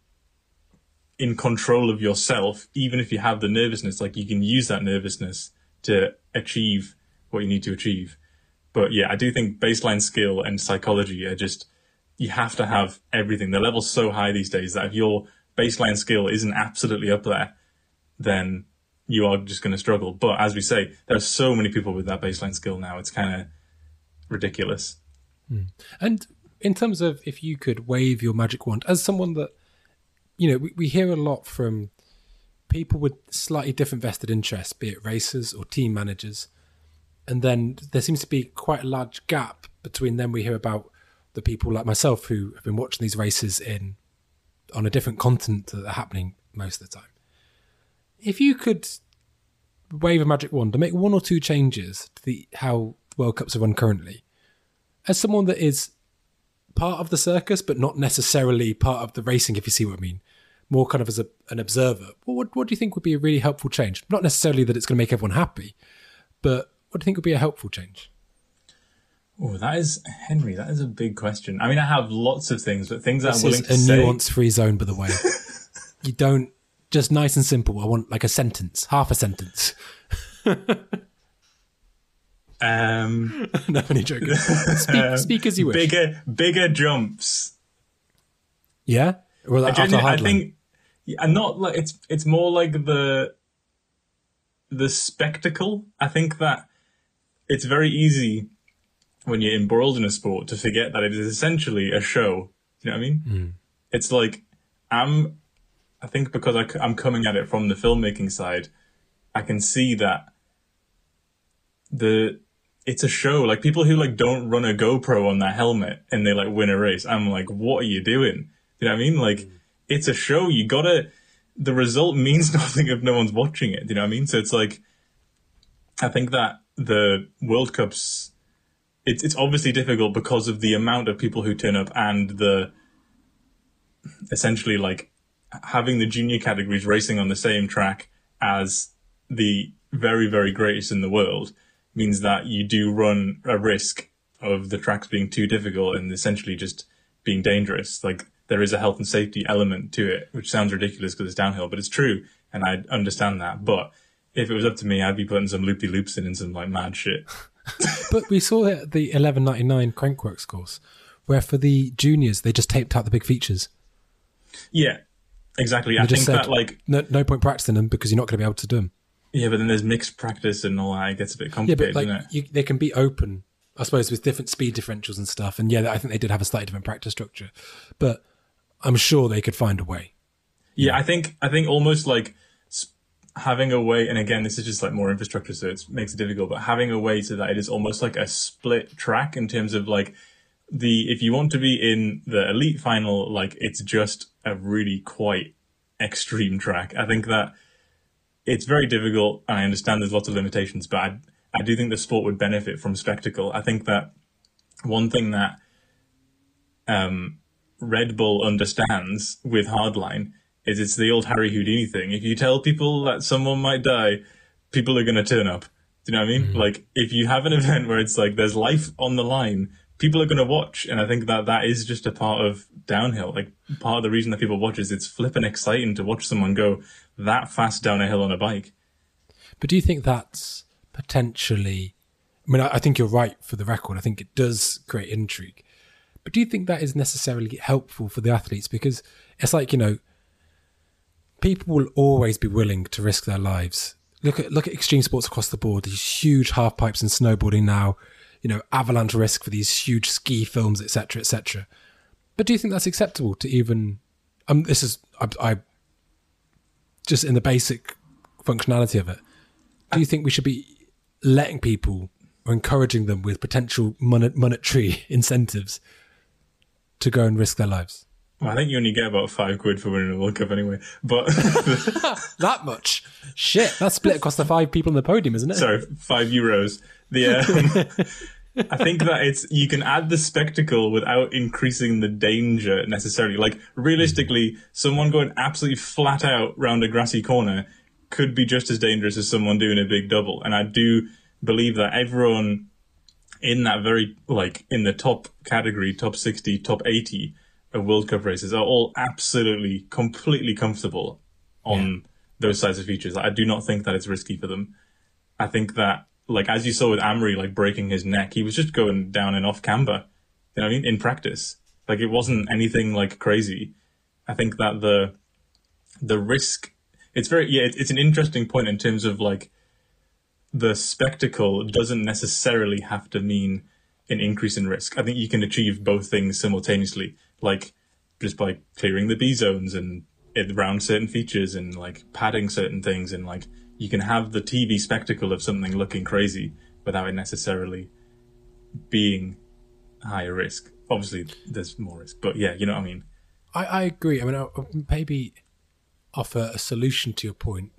in control of yourself, even if you have the nervousness, like you can use that nervousness to achieve what you need to achieve. But yeah, I do think baseline skill and psychology are just, you have to have everything. The level's so high these days that if your baseline skill isn't absolutely up there, then you are just going to struggle. But as we say, there are so many people with that baseline skill now. It's kind of ridiculous. Mm. And in terms of if you could wave your magic wand, as someone that, you know, we, we hear a lot from people with slightly different vested interests, be it racers or team managers. And then there seems to be quite a large gap between them. We hear about the people like myself who have been watching these races in on a different continent that are happening most of the time. If you could wave a magic wand and make one or two changes to the how World Cups are run currently, as someone that is part of the circus but not necessarily part of the racing, if you see what I mean, more kind of as a, an observer, what, what do you think would be a really helpful change? Not necessarily that it's going to make everyone happy, but what do you think would be a helpful change? Oh, that is, Henry, that is a big question. I mean, I have lots of things, but things this I'm willing is to a say... nuance-free zone, by the way. You don't, just nice and simple. I want like a sentence, half a sentence. um, no, only joking. Speak, speak as you wish. Bigger, bigger jumps. Yeah? Well, I, after genu- I Hardline. think, and not like, it's, it's more like the, the spectacle. I think that it's very easy when you're embroiled in a sport to forget that it is essentially a show. Do you know what I mean? Mm. It's like, I'm, I think because I, I'm coming at it from the filmmaking side, I can see that the, it's a show. Like people who like don't run a GoPro on their helmet and they like win a race. I'm like, what are you doing? You know what I mean? Like, mm. it's a show. You gotta, the result means nothing if no one's watching it. Do you know what I mean? So it's like, I think that the World Cups, it's it's obviously difficult because of the amount of people who turn up and the essentially like having the junior categories racing on the same track as the very, very greatest in the world means that you do run a risk of the tracks being too difficult and essentially just being dangerous. Like there is a health and safety element to it, which sounds ridiculous because it's downhill, but it's true. And I understand that. But if it was up to me, I'd be putting some loopy loops in and some like mad shit. But we saw it at the eleven ninety-nine Crankworks course, where for the juniors, they just taped out the big features. Yeah, exactly. And I they just think said, that like, no, no point practicing them because you're not going to be able to do them. yeah, but then there's mixed practice and all that. It gets a bit Yeah, complicated, but like doesn't it? you, they can be open, I suppose, with different speed differentials and stuff. And yeah, I think they did have a slightly different practice structure, but I'm sure they could find a way. Yeah, I think I think almost like sp- having a way, and again, this is just like more infrastructure, so it makes it difficult. But having a way so that it is almost like a split track in terms of like the if you want to be in the elite final, like it's just a really quite extreme track. I think that it's very difficult, and I understand there's lots of limitations, but I I do think the sport would benefit from spectacle. I think that one thing that um, Red Bull understands with Hardline is it's the old Harry Houdini thing. If you tell people that someone might die, people are going to turn up. Do you know what I mean? Mm-hmm. Like, if you have an event where it's like there's life on the line, people are going to watch. And I think that that is just a part of downhill. Like, part of the reason that people watch is it's flipping exciting to watch someone go that fast down a hill on a bike. But do you think that's potentially... I mean, I, I think you're right for the record. I think it does create intrigue. But do you think that is necessarily helpful for the athletes? Because it's like, you know, people will always be willing to risk their lives look at look at extreme sports across the board. These huge half pipes and snowboarding now, you know, avalanche risk for these huge ski films, et cetera, et cetera. But do you think that's acceptable to even? Um, this is I, I just in the basic functionality of it. Do you think we should be letting people or encouraging them with potential mon- monetary incentives to go and risk their lives? Well, I think you only get about five quid for winning a World Cup anyway. But that much? Shit, that's split across the five people on the podium, isn't it? Sorry, five euros. The um, I think that it's you can add the spectacle without increasing the danger necessarily. Like realistically, someone going absolutely flat out round a grassy corner could be just as dangerous as someone doing a big double. And I do believe that everyone in that very, like, in the top category, top sixty, top eighty of World Cup races are all absolutely, completely comfortable on yeah. those sides of features. I do not think that it's risky for them. I think that, like, as you saw with Amory, like, breaking his neck, he was just going down and off camber, you know what I mean, in practice. Like, it wasn't anything, like, crazy. I think that the the risk... It's very, yeah, it's an interesting point in terms of like the spectacle doesn't necessarily have to mean an increase in risk. I think you can achieve both things simultaneously, like just by clearing the B zones and around certain features and like padding certain things. And like you can have the T V spectacle of something looking crazy without it necessarily being higher risk. Obviously there's more risk, but yeah, you know what I mean? I, I agree. I mean, I'll maybe offer a solution to your point.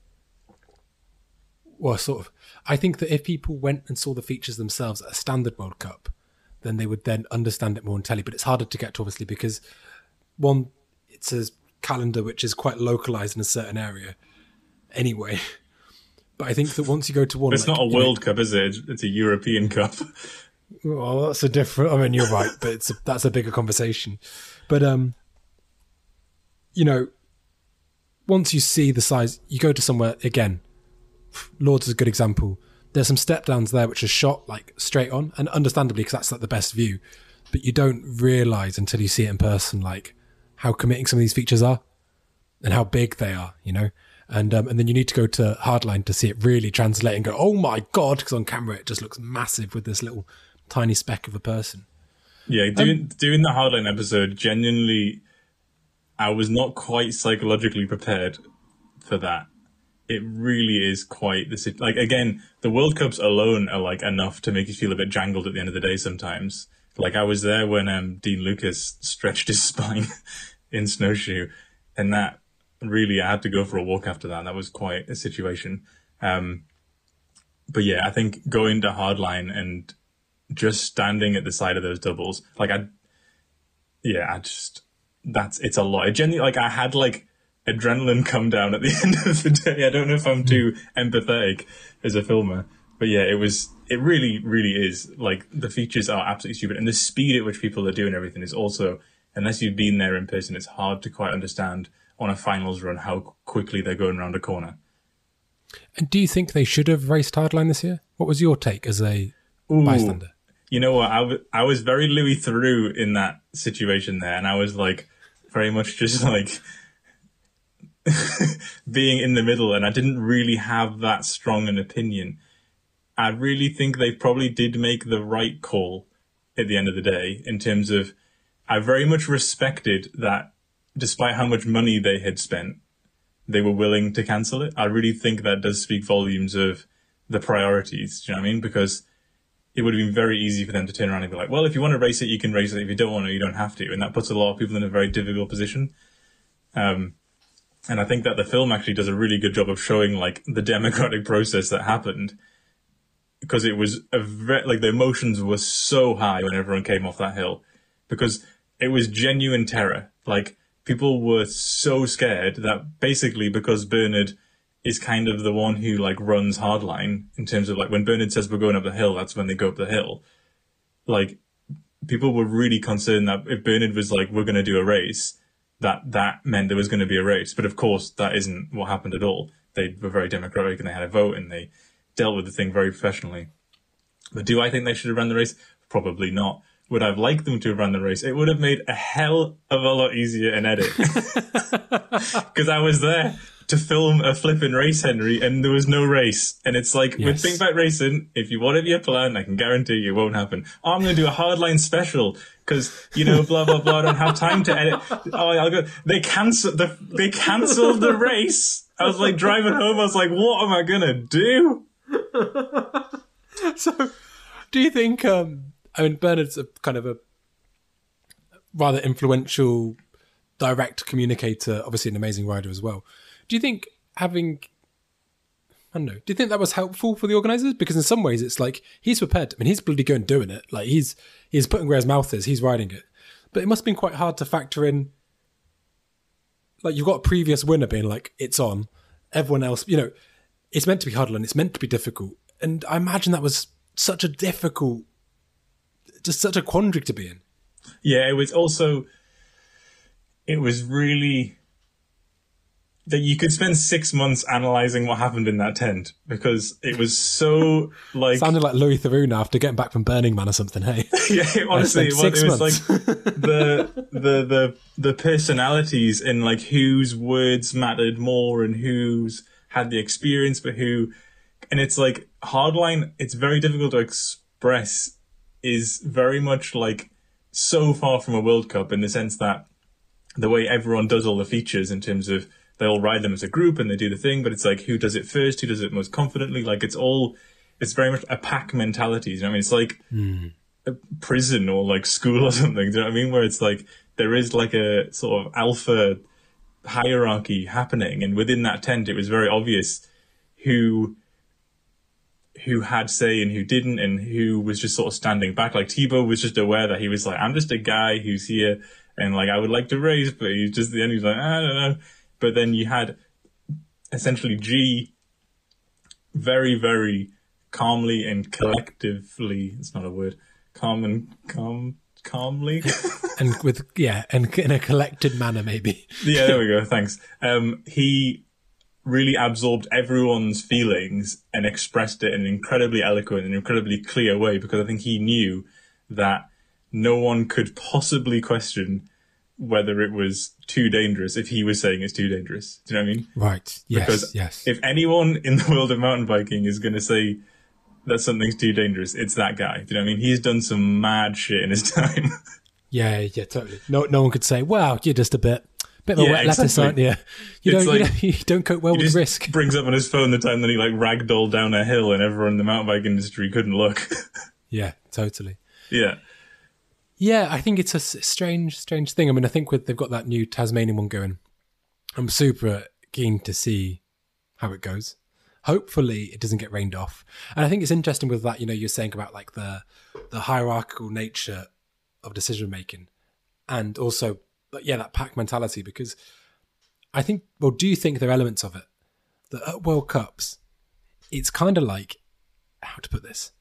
Well, sort of. I think that if people went and saw the features themselves at a standard World Cup, then they would then understand it more in telly. But it's harder to get to, obviously, because one, it's a calendar which is quite localized in a certain area anyway. But I think that once you go to one... But it's like, not a World know, Cup, is it? It's a European Cup. Well, that's a different... I mean, you're right, but it's a, that's a bigger conversation. But, um, you know, once you see the size, you go to somewhere, again, Lords is a good example. There's some step downs there which are shot like straight on, and understandably because that's like the best view, but you don't realise until you see it in person like how committing some of these features are and how big they are, you know? And um, and then you need to go to Hardline to see it really translate and go, oh my God, because on camera it just looks massive with this little tiny speck of a person. Yeah, doing, um, doing the Hardline episode, genuinely... I was not quite psychologically prepared for that. It really is quite the like again, the World Cups alone are like enough to make you feel a bit jangled at the end of the day sometimes. Like I was there when um, Dean Lucas stretched his spine in snowshoe, and that really I had to go for a walk after that. That was quite a situation. Um, but yeah, I think going to Hardline and just standing at the side of those doubles, like I, yeah, I just. That's it's a lot. It genuinely, like I had like adrenaline come down at the end of the day. I don't know if I'm too empathetic as a filmer, but yeah, it was. It really, really is. Like the features are absolutely stupid, and the speed at which people are doing everything is also. Unless you've been there in person, it's hard to quite understand on a finals run how quickly they're going around a corner. And do you think they should have raced Hardline this year? What was your take as a Ooh. bystander? You know what? I, w- I was very Louis Theroux in that situation there, and I was like. Very much just like being in the middle, and I didn't really have that strong an opinion. I really think they probably did make the right call at the end of the day in terms of I very much respected that despite how much money they had spent, they were willing to cancel it. I really think that does speak volumes of the priorities, do you know what I mean? Because it would have been very easy for them to turn around and be like, well, if you want to race it, you can race it. If you don't want to, you don't have to. And that puts a lot of people in a very difficult position. Um, and I think that the film actually does a really good job of showing like the democratic process that happened, because it was a ve- like the emotions were so high when everyone came off that hill, because it was genuine terror. Like people were so scared that basically because Bernard is kind of the one who like runs Hardline in terms of like when Bernard says we're going up the hill, that's when they go up the hill. Like people were really concerned that if Bernard was like, we're going to do a race, that that meant there was going to be a race. But of course that isn't what happened at all. They were very democratic and they had a vote and they dealt with the thing very professionally. But do I think they should have run the race? Probably not. Would I have liked them to have run the race? It would have made a hell of a lot easier in edit. Because I was there to film a flipping race, Henry, and there was no race. And it's like, Yes. with Pinkbike Racing, if you want it your plan, I can guarantee you it won't happen. Oh, I'm going to do a hardline special because, you know, blah, blah, blah, I don't have time to edit. Oh, I'll go. They cancelled the, they cancelled the race. I was like driving home. I was like, what am I going to do? So, do you think, um, I mean, Bernard's a kind of a rather influential direct communicator, obviously an amazing rider as well. Do you think having, I don't know, do you think that was helpful for the organisers? Because in some ways it's like, he's prepared. I mean, he's bloody going doing it. Like, he's he's putting where his mouth is, he's riding it. But it must have been quite hard to factor in, like, you've got a previous winner being like, it's on. Everyone else, you know, it's meant to be hardline, it's meant to be difficult. And I imagine that was such a difficult, just such a quandary to be in. Yeah, it was also, it was really, that you could spend six months analysing what happened in that tent because it was so, like... Sounded like Louis Theroux after getting back from Burning Man or something, hey? Yeah, honestly, it was, six it was months. like the, the, the, the personalities and like whose words mattered more and whose had the experience but who... And it's like, hardline, it's very difficult to express, is very much like so far from a World Cup in the sense that the way everyone does all the features in terms of they all ride them as a group and they do the thing, but it's like who does it first, who does it most confidently. Like it's all, it's very much a pack mentality. You know what I mean? It's like Mm. a prison or like school or something. Do you know what I mean? Where it's like there is like a sort of alpha hierarchy happening, and within that tent, it was very obvious who who had say and who didn't, and who was just sort of standing back. Like Thibaut was just aware that he was like, I'm just a guy who's here and like I would like to race, but he's just the end. He's like, I don't know. But then you had essentially G very, very calmly and collectively, it's not a word, calm and calm, calmly. And with, yeah, and in a collected manner, maybe. Yeah, there we go. Thanks. Um, he really absorbed everyone's feelings and expressed it in an incredibly eloquent and incredibly clear way, because I think he knew that no one could possibly question whether it was too dangerous if he was saying it's too dangerous. Do you know what I mean? Right. Yes. Because yes. if anyone in the world of mountain biking is going to say that something's too dangerous, it's that guy. Do you know what I mean? He's done some mad shit in his time. Yeah, yeah, totally. No, no one could say, "Wow, you're just a bit, bit of a Yeah, wet lettuce, exactly. aren't you? You It's don't, you, like- don't, you don't cope well He with just risk." brings up on his phone the time that he like ragdolled down a hill and everyone in the mountain bike industry couldn't look. Yeah, totally. Yeah. Yeah, I think it's a s- strange, strange thing. I mean, I think with, they've got that new Tasmanian one going. I'm super keen to see how it goes. Hopefully, it doesn't get rained off. And I think it's interesting with that. You know, you're saying about like the the hierarchical nature of decision making, and also, yeah, that pack mentality. Because I think, well, do you think there are elements of it that at World Cups, it's kind of like, how to put this?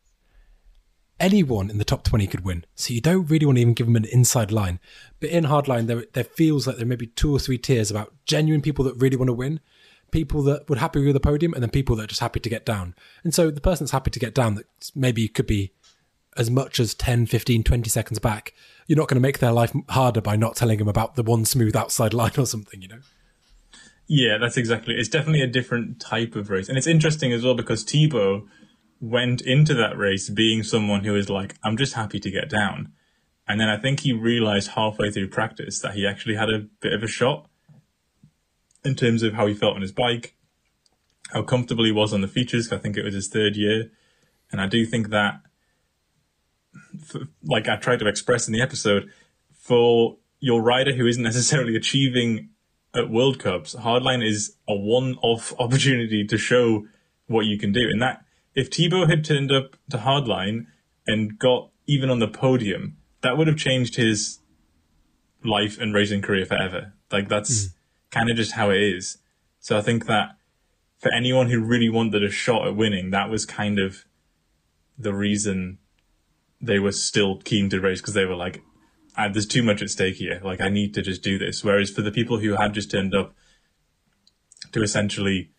Anyone in the top twenty could win. So you don't really want to even give them an inside line. But in hardline, there, there feels like there may be two or three tiers about genuine people that really want to win, people that would happy with the podium, and then people that are just happy to get down. And so the person that's happy to get down, that maybe could be as much as ten, fifteen, twenty seconds back, you're not going to make their life harder by not telling them about the one smooth outside line or something, you know? Yeah, that's exactly it. It's definitely a different type of race. And it's interesting as well because Thibaut went into that race being someone who is like, I'm just happy to get down. And then I think he realized halfway through practice that he actually had a bit of a shot in terms of how he felt on his bike, how comfortable he was on the features. I think it was his third year. And I do think that, for, like I tried to express in the episode, for your rider who isn't necessarily achieving at World Cups, hardline is a one-off opportunity to show what you can do. And that, if Thibaut had turned up to hardline and got even on the podium, that would have changed his life and racing career forever. Like that's mm. kind of just how it is. So I think that for anyone who really wanted a shot at winning, that was kind of the reason they were still keen to race, because they were like, ah, there's too much at stake here. Like I need to just do this. Whereas for the people who had just turned up to essentially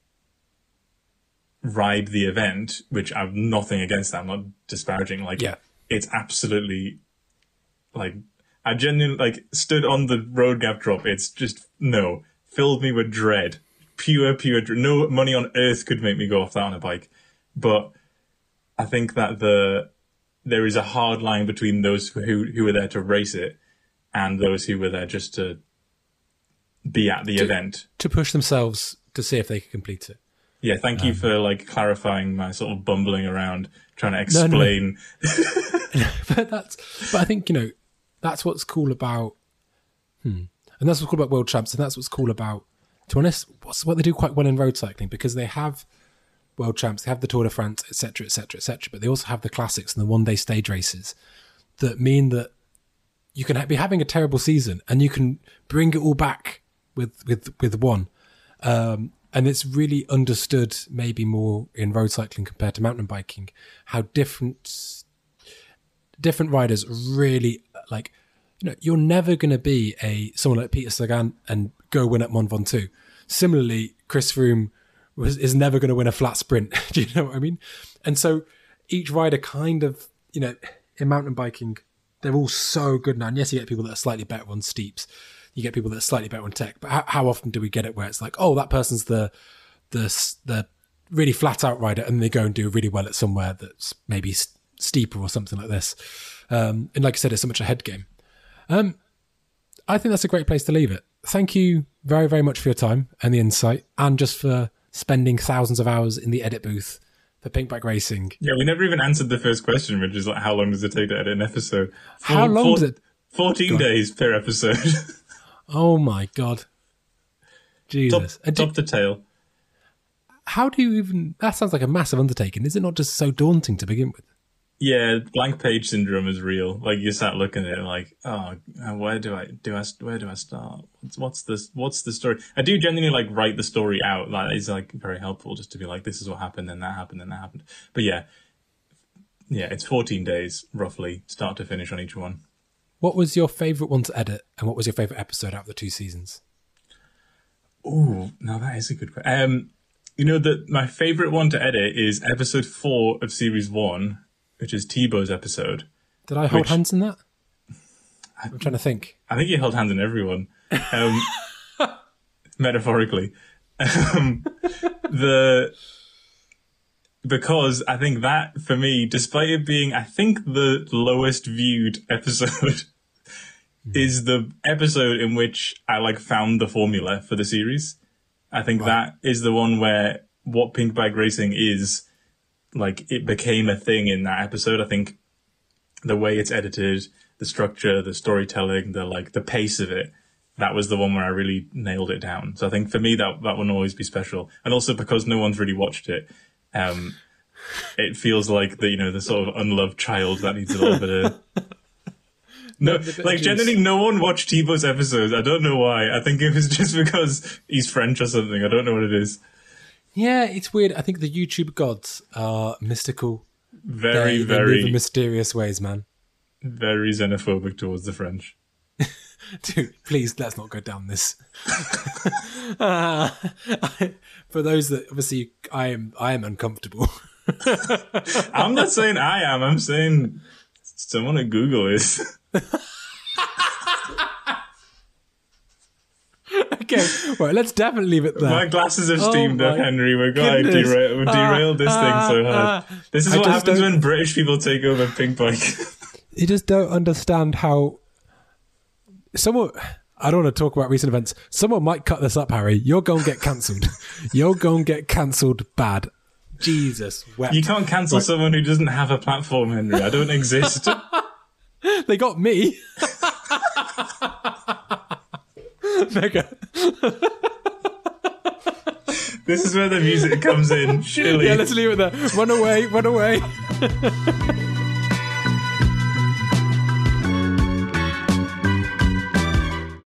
ride the event, which I'm nothing against that, I'm not disparaging, like yeah. It's absolutely like I genuinely like stood on the road gap drop, it's just no filled me with dread pure, pure. No money on earth could make me go off that on a bike. But I think that the there is a hard line between those who who are there to race it and those who were there just to be at the to, event, to push themselves to see if they can complete it. Yeah, thank you um, for like clarifying my sort of bumbling around trying to No, explain. no, no. but that's but I think, you know, that's what's cool about hmm, and that's what's cool about World Champs, and that's what's cool about, to be honest, what's what they do quite well in road cycling, because they have World Champs, they have the Tour de France, et cetera, et cetera, et cetera, but they also have the classics and the one-day stage races that mean that you can be having a terrible season and you can bring it all back with with with one. Um, and it's really understood maybe more in road cycling compared to mountain biking, how different different riders really, like, you know, you're never going to be a someone like Peter Sagan and go win at Mont Ventoux. Similarly, Chris Froome was, is never going to win a flat sprint. Do you know what I mean? And so each rider kind of, you know, in mountain biking, they're all so good now. And yes, you get people that are slightly better on steeps. You get people that are slightly better on tech. But how, how often do we get it where it's like, oh, that person's the the the really flat out rider, and they go and do really well at somewhere that's maybe st- steeper or something like this. Um, and like I said, it's so much a head game. Um, I think that's a great place to leave it. Thank you very, very much for your time and the insight, and just for spending thousands of hours in the edit booth for Pinkbike Racing. Yeah, we never even answered the first question, which is like, how long does it take to edit an episode? Four, how long four, does it? fourteen days per episode. Oh my God. Jesus. Top, top to tail. How do you even... That sounds like a massive undertaking. Is it not just so daunting to begin with? Yeah, blank page syndrome is real. Like, you sat looking at it like, oh, where do I do I where do I start? What's what's this? What's the story? I do genuinely like write the story out. That is like very helpful, just to be like, this is what happened, then that happened, then that happened. But yeah, yeah, it's fourteen days roughly, start to finish on each one. What was your favourite one to edit, and what was your favourite episode out of the two seasons? Oh, now that is a good question. Um, you know, that my favourite one to edit is episode four of series one, which is Thibaut's episode. Did I hold which, hands in that? I'm trying to think. I think you held hands in everyone, um, metaphorically. Um, the because I think that, for me, despite it being, I think, the lowest viewed episode, mm. is the episode in which I like found the formula for the series. I think right. that is the one where what Pinkbike Racing is, like, it became a thing in that episode. I think the way it's edited, the structure, the storytelling, the like the pace of it, that was the one where I really nailed it down. So I think for me that that will always be special. And also because no one's really watched it, um, it feels like the, you know, the sort of unloved child that needs a little bit of no, like generally no one watched Thibaut's episodes. I don't know why. I think it was just because he's French or something. I don't know what it is. Yeah, it's weird. I think the YouTube gods are mystical. Very, they, very... They move in mysterious ways, man. Very xenophobic towards the French. Dude, please, let's not go down this. uh, I, for those that, obviously, I am I am uncomfortable. I'm not saying I am. I'm saying someone at Google is. Okay, right, let's definitely leave it there. My glasses have steamed oh up, Henry. We're going to derail, we'll derail uh, this uh, thing so hard. Uh, this is I what happens when British people take over Pinkbike. You just don't understand how... Someone... I don't want to talk about recent events. Someone might cut this up, Harry. You're going to get cancelled. You're going to get cancelled bad. Jesus wept. You can't cancel right. someone who doesn't have a platform, Henry. I don't exist. They got me. Mega. This is where the music comes in, surely. Yeah, let's leave it there. Run away, run away.